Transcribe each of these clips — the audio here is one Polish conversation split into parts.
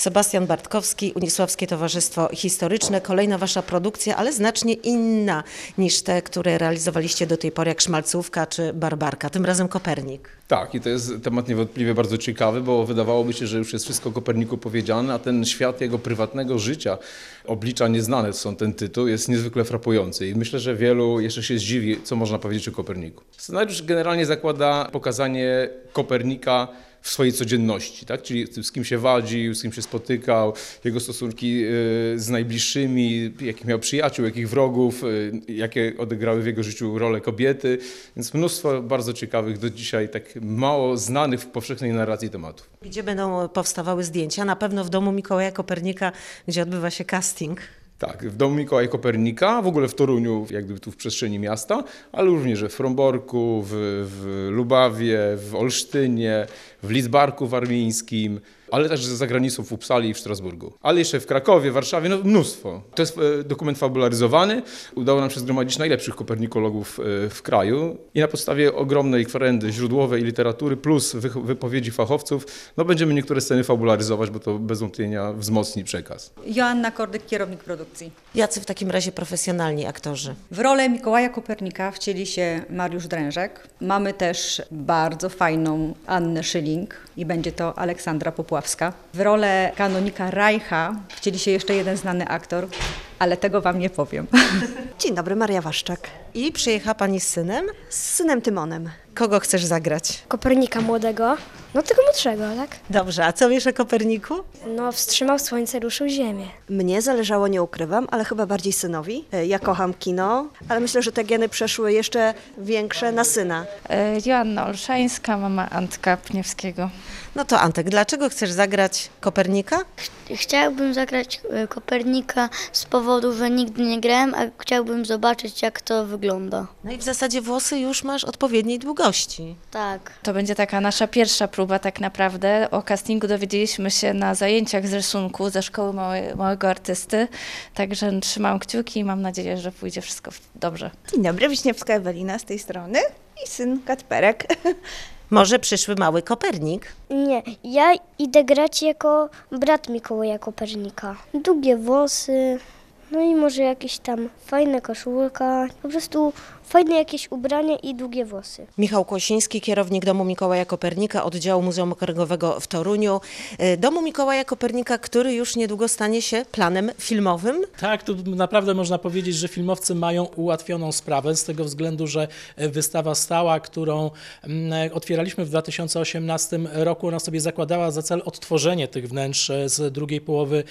Sebastian Bartkowski, Unisławskie Towarzystwo Historyczne. Kolejna wasza produkcja, ale znacznie inna niż te, które realizowaliście do tej pory, jak Szmalcówka czy Barbarka. Tym razem Kopernik. Tak, i to jest temat niewątpliwie bardzo ciekawy, bo wydawałoby się, że już jest wszystko o Koperniku powiedziane, a ten świat jego prywatnego życia, oblicza nieznane są ten tytuł, jest niezwykle frapujący i myślę, że wielu jeszcze się zdziwi, co można powiedzieć o Koperniku. Scenariusz generalnie zakłada pokazanie Kopernika w swojej codzienności, tak? Czyli z kim się wadził, z kim się spotykał, jego stosunki z najbliższymi, jakich miał przyjaciół, jakich wrogów, jakie odegrały w jego życiu role kobiety, więc mnóstwo bardzo ciekawych, do dzisiaj tak mało znanych w powszechnej narracji tematów. Gdzie będą powstawały zdjęcia? Na pewno w domu Mikołaja Kopernika, gdzie odbywa się casting. Tak, w domu Mikołaja Kopernika, w ogóle w Toruniu, jakby tu w przestrzeni miasta, ale również w Fromborku, w Lubawie, w Olsztynie, w Lidzbarku Warmińskim, ale też za granicą w Uppsali i w Strasburgu. Ale jeszcze w Krakowie, Warszawie, no mnóstwo. To jest dokument fabularyzowany. Udało nam się zgromadzić najlepszych kopernikologów w kraju i na podstawie ogromnej kwerendy źródłowej i literatury plus wypowiedzi fachowców, no będziemy niektóre sceny fabularyzować, bo to bez wątpienia wzmocni przekaz. Joanna Kordyk, kierownik produkcji. Jacy w takim razie profesjonalni aktorzy? W rolę Mikołaja Kopernika wcieli się Mariusz Drężek. Mamy też bardzo fajną Annę Schilling i będzie to Aleksandra Popławska. W rolę kanonika Reicha wcieli się jeszcze jeden znany aktor, ale tego wam nie powiem. Dzień dobry, Maria Waszczak. I przyjechała pani z synem? Z synem Tymonem. Kogo chcesz zagrać? Kopernika młodego, no tego młodszego, tak? Dobrze, a co wiesz o Koperniku? No wstrzymał słońce, ruszył ziemię. Mnie zależało, nie ukrywam, ale chyba bardziej synowi. Ja kocham kino, ale myślę, że te geny przeszły jeszcze większe na syna. Joanna Olszańska, mama Antka Pniewskiego. No to Antek, dlaczego chcesz zagrać Kopernika? Chciałbym zagrać Kopernika z powodu, że nigdy nie grałem, a chciałbym zobaczyć, jak to wygląda. No i w zasadzie włosy już masz odpowiedniej długości. Tak. To będzie taka nasza pierwsza próba tak naprawdę. O castingu dowiedzieliśmy się na zajęciach z rysunku ze Szkoły Małego Artysty, także trzymam kciuki i mam nadzieję, że pójdzie wszystko dobrze. Dzień dobry, Wiśniewska Ewelina z tej strony i syn Kacperek. Może przyszły mały Kopernik? Nie, ja idę grać jako brat Mikołaja Kopernika. Długie włosy, no i może jakieś tam fajne koszulka, po prostu fajne jakieś ubrania i długie włosy. Michał Kłosiński, kierownik Domu Mikołaja Kopernika, oddziału Muzeum Okręgowego w Toruniu. Domu Mikołaja Kopernika, który już niedługo stanie się planem filmowym. Tak, tu naprawdę można powiedzieć, że filmowcy mają ułatwioną sprawę z tego względu, że wystawa stała, którą otwieraliśmy w 2018 roku, ona sobie zakładała za cel odtworzenie tych wnętrz z drugiej połowy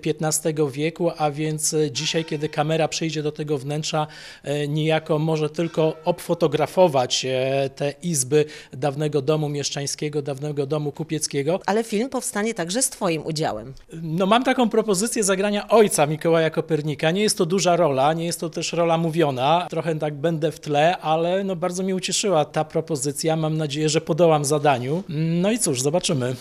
XV wieku, a więc dzisiaj, kiedy kamera przyjdzie do tego wnętrza, niejako może tylko obfotografować te izby dawnego domu mieszczańskiego, dawnego domu kupieckiego. Ale film powstanie także z twoim udziałem. No mam taką propozycję zagrania ojca Mikołaja Kopernika. Nie jest to duża rola, nie jest to też rola mówiona. Trochę tak będę w tle, ale no bardzo mnie ucieszyła ta propozycja. Mam nadzieję, że podołam zadaniu. No i cóż, zobaczymy.